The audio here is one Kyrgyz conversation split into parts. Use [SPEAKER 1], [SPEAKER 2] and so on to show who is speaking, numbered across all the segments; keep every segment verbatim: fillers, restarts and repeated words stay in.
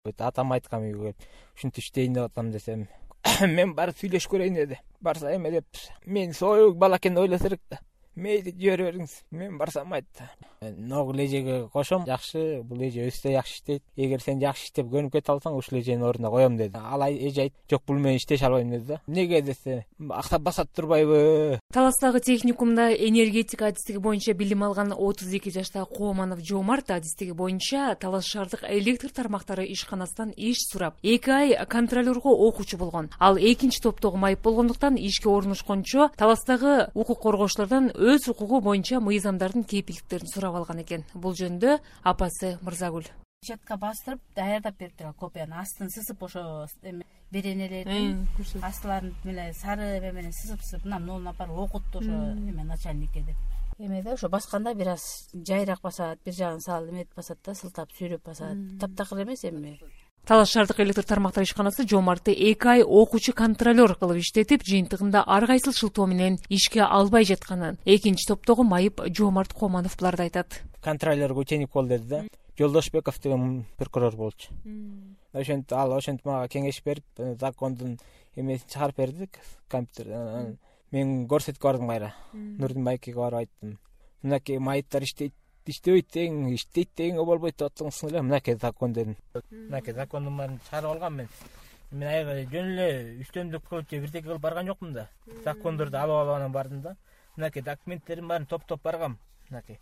[SPEAKER 1] Атам айткан үйгө келип ушинтип иштейин деп атам десем, мен барып сүйлөшүп көрөйүн деди. Барса эме деп, мен союк бала экен ойлосо керек да. Мейли жибере бериңиз. Мен барсам айтты. Ногул эжеге кошом, жакшы, бул эже өстө жакшы иштейт. Эгер сен жакшы иштеп көнүп кете алсаң, ушул эженин ордуна коем деди. Ал эже айтты, жок, бул мен иштеше албайм деди да. Неге десе, актап басат турбайбы?
[SPEAKER 2] Таластагы техникумда энергетика адистиги боюнча билим алган отуз эки жаштагы Кооманов Жоомарт адистиги боюнча Талас шаардык электр тармактары ишканасынан иш сурап, эки ай контролерго окуучу болгон. Ал экинчи топтогу майып болгондуктан ишке орношкончо Таластагы укук коргоочулардан өз укугу боюнча мыйзамдардын кепилдиктерин сурап алган экен. Бул жөнүндө апасы Мырзагүл.
[SPEAKER 3] Четка бастырып, даярдап бериптир копияны. Астын сысып ошо беренелердин астыларын менен сары эме менен сысып-сысып, мына муну апарып окутту ошо эме начальникке деп. Эмеде ошо басканда бир аз жайрак басат, бир жагын салып эметип басат да, сылтап сүйрөп басат. Таптакыр эмес эми.
[SPEAKER 2] Талас шаардык электр тармактары ишканасы Жоомартты эки ай окуучу контролер кылып иштетип, жыйынтыгында ар кайсыл шылтоо менен ишке албай жатканын экинчи топтогу майып Жоомарт Кооманов буларды айтат.
[SPEAKER 1] Контролерге ученик бол деди да. Жолдошбеков деген прокурор болчу. Ошентип ал ошентип мага кеңеш берип, закондун эмесин чыгарып бердик, компьютерден. Мен көрсөткө бардым кайра. Нурдин байкеге барып айттым. Мынакей майыптар иштейт, иштебейт деген, иштейт дегенге болбойт деп атсаңыз эле, мынакей закон дедим. Мынакей закондун баарын чыгарып алгам мен. Мен айга жөн эле үстөмдүк кылып же бирдеке кылып барган жокмун да. Закондорду алып алып анан бардым да. Мынакей документтерим баарын топтоп баргам. Мынакей.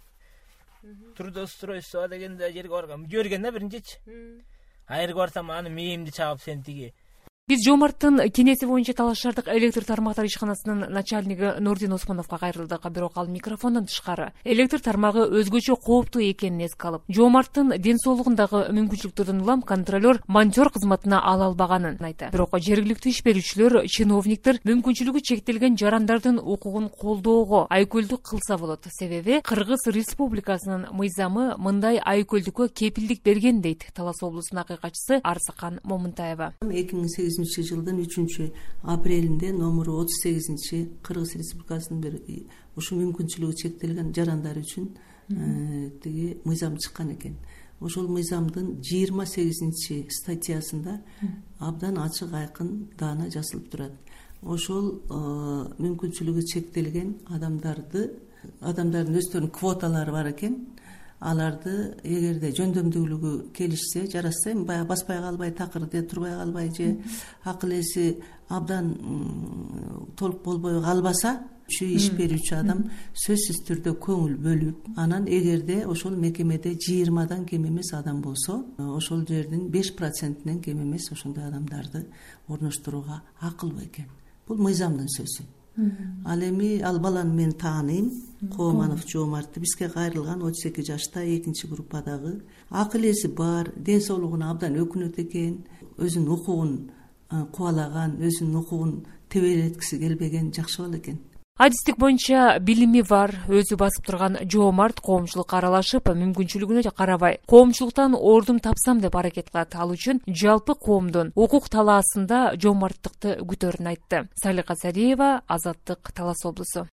[SPEAKER 1] Трудоустройство дегенде жерге баргам. Жиберген да биринчичи. Айрга барсам аны мээримди чагып сен тиги.
[SPEAKER 2] Биз Жоомарттын кенеси боюнча Талас шаардык электр тармактары ишканасынын начальниги Нурдин Осмоновго кайрылдык, бирок ал микрофондон тышкары. Электр тармагы өзгөчө кооптуу экенин эске алып, Жоомарттын ден соолугундагы мүмкүнчүлүктөрдөн улам контролер монтер кызматына ала албаганын айтты. Бирок жергиликтүү иш берүүчүлөр, чиновниктер мүмкүнчүлүгү чектелген жарандардын укугун колдоого айкөлдүк кылса болот. Себеби Кыргыз Республикасынын мыйзамы мындай айкөлдүккө кепилдик берген дейт Талас облусунун акыйкатчысы Арсакан Момунтаева.
[SPEAKER 4] эки миң сегизинчи жылдын үчүнчү апрелинде номуру отуз сегизинчи Кыргыз Республикасынын бир ушу мүмкүнчүлүгү чектелген жарандар үчүн тиги мыйзам чыккан экен. Ошол мыйзамдын жыйырма сегизинчи статьясында абдан ачык айкын даана жазылып турат. Ошол мүмкүнчүлүгү чектелген адамдарды, адамдардын өздөрүнүн квоталары бар экен. Аларды эгерде жөндөмдүүлүгү келишсе, жарашса, эми баягы баспай калбай, такырды турбай калбай же акыл эси абдан толук болбой калбаса, ушу иш берүүчү адам сөзсүз түрдө көңүл бөлүп, анан эгерде ошол мекемеде жыйырмадан кем эмес адам болсо, ошол жердин беш процентинен кем эмес ошондой адамдарды орноштурууга акылбы экен. Бул мыйзамдын сөзү. Ал эми ал баланы мен тааныйм, Кооманов Жоомартты, бизге кайрылган отуз эки жашта, экинчи группадагы. Акыл эси бар, ден соолугуна абдан өкүнөт экен, өзүнүн укугун кубалаган, өзүнүн укугун тебелеткиси келбеген жакшы бала экен.
[SPEAKER 2] Адистик боюнча билими бар, өзү басып турган Жоомарт коомчулукка аралашып, мүмкүнчүлүгүнө карабай, коомчулуктан ордун тапсам деп аракет кылат. Ал үчүн жалпы коомдун укук талаасында жоомарттыкты күтөрүн айтты. Салика Сариева, Азаттык, Талас облусу.